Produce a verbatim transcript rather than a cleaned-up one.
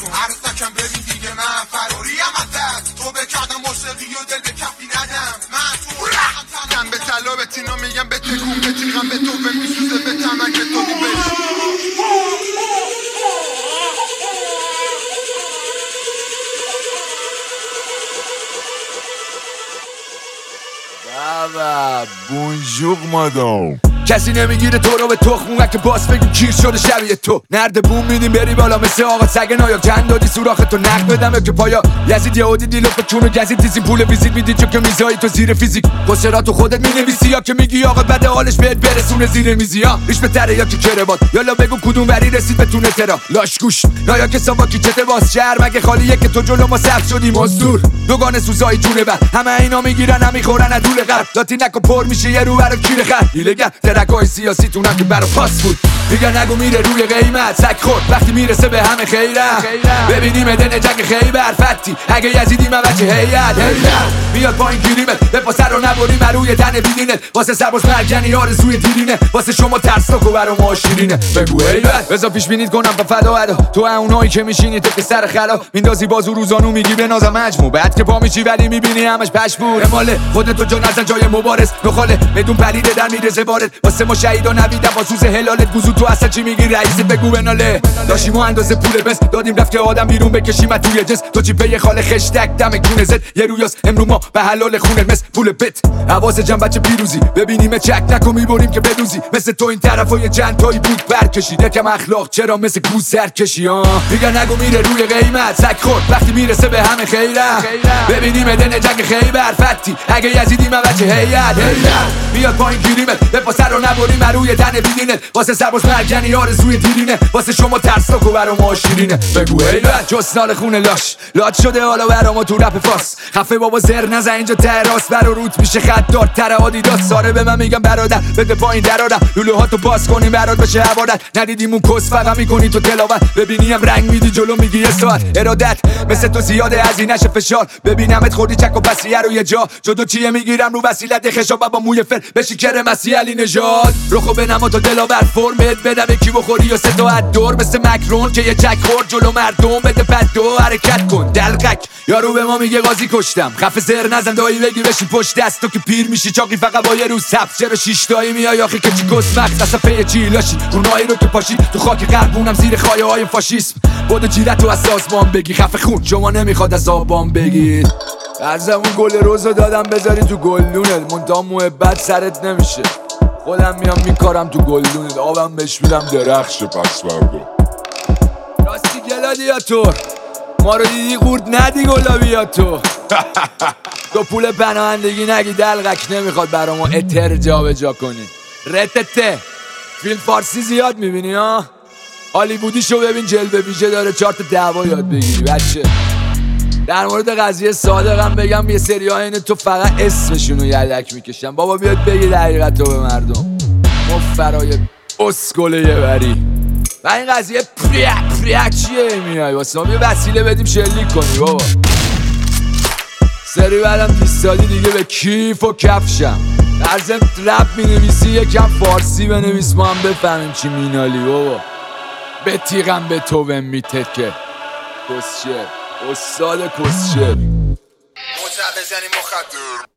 نکن عروسکم ببین دیگه من فراریم از دست تو بکردم موسیقی و دل به کفی ندم من تو رختم به طلا به تینا میگم به تکون به تیغم به تو به میسوزه به تمن که تو بی بابا بونجور مادام کسی نمیگیره تو رو به تخمون که باس بگیم کیر شده شبیه تو نرد بوم میدیم بری بالا مثل آقا سگ نایا چند دادی سوراخ تو نقد بدم که پایا یزید یهودی دیلو به چون گزید تیزیم پول ویزیت میدی چون که میزایی تو زیر فیزیک پوسترا تو خودت مینویسی یا که میگی آقا بد حالش بهت برسونه زیر میزی ها ریش به تره یا که کربات یالا بگو کدوم وری رسید بتونه ترا لاش گوش نایا که ساوا کی چته باز شهر مگه خالیه که تو جلو ما سبز شدی مزدور دوگانه سوزای جونه بر همه اینا میگیرن هم میخورن از دول قرب لاتی نکو پر میشه یه رو برو کیر خر دیلگر ترکای سیاسی تو که برا پاس بود دیگه نگو میره روی قیمت سگ خورد وقتی میرسه به همه خیره ببینیم دن جنگ خیبر فتی اگه یزیدی من بچه هیئت میاد پایین گیریمت به پاسه رو نبریم روی تن بیدینت واسه سرباز مرگنی آرزوی دیرینه واسه شما ترسناک و برا ما شیرینه بگو هیبت بذار پیش بینید کنم با فدا ادا تو اونایی که میشینی تو که سر خلا میندازی بازو روزانو میگی به نازم مجموع بعد که پا میشی ولی میبینی همش پشمور اماله خودت تو جا نزن جای مبارز نخاله بدون پلیده در میرزه وارد واسه ما شهیدا نویدم با سوز هلالت گوزو تو اصلا چی میگی رئیست بگو بناله داشتیم و اندازه پول بس دادیم رفت که آدم بیرون بکشیم توی جس تو چی پی خاله خشتک دم کونه زد یه رویاس امرو ما به حلال خونه مثل پول بت حواس جمع بچه پیروزی ببینیم چک نکو میبریم که بدوزی مثل تو این طرفا یه چند تایی بود برکشید یکم اخلاق چرا مثل گوز سر کشی ها دیگه نگو میره روی قیمت سگ خورد وقتی میرسه به همه خیره ببینیم دن جنگ خیبر فتی اگه یزیدی من بچه هیئت میاد پایین گیریمت به پاسه رو نبریم روی تن بیدینت واسه سرباز مرگنی آرزوی دیرینه واسه شما ترسناک و برا ما شیرینه بگو هیبت جسنال خونه لاش لات شده حالا برا ما تو رپ فاس خفه بابا زر نزن اینجا ته راست برا روت میشه خط دار تر آدیداس ساره به من میگم برادر بده پایین درارم لولو ها تو باز کنیم برات بشه عبادت ندیدیم اون کس فقط میکنی تو تلاوت ببینیم رنگ میدی جلو میگی یه ساعت ارادت مثل تو زیاده از این نشه فشار ببینمت خوردی چک و بسیه رو یه جا جدو چیه میگیرم رو وسیلت خشاب با موی فر بشی کر مسیح علی نژاد رخو بنما تو دلاور فرمت بدم کی بخوری و سه تا دور مثل مکرون که یه چک خورد جلو مردم بده بد دو حرکت کن دلقک یارو به ما میگه قاضی کشتم خفه زر نزن دایی بگی بشی پشت دست تو که پیر میشی چاقی فقط با یه روز سبز چرا شیش تایی میای آخه که چی کس مغز اصلا پی چی لاشی اونایی رو که پاشی تو خاک قربونم زیر خایه های فاشیسم بود جیرت تو از سازمان بگی خفه خون شما نمیخواد از آبان بگید ارزمون گل روزو دادم بذاری تو گلدونت منتها محبت سرت نمیشه خودم میام میکارم تو گلدونت آبم بهش میدم درخش پس فردا راستی گلادیاتور ما رو دیدی قورت ندی گلابیاتو تو پول پناهندگی نگی دلقک نمیخواد برا ما اتر جا جا کنی رتته فیلم فارسی زیاد میبینی ها هالیوودی شو ببین جلوه ویژه داره چهار تا دعوا یاد بگیری بچه در مورد قضیه صادقم بگم یه سری ها اینه تو فقط اسمشونو یدک میکشن بابا بیاد بگی دقیقت رو به مردم مفرای اسکله یه بری و این قضیه پریک پریک چیه میای واسه ما یه وسیله بدیم شلیک کنی بابا سری بعدم دیستادی دیگه به کیف و کفشم در ضمن رپ مینویسی یکم فارسی بنویس ما هم بفهمیم چی مینالی بابا به تیغم به تو بهم میتکه کسشه استاد کسشه مجبز یعنی مخدر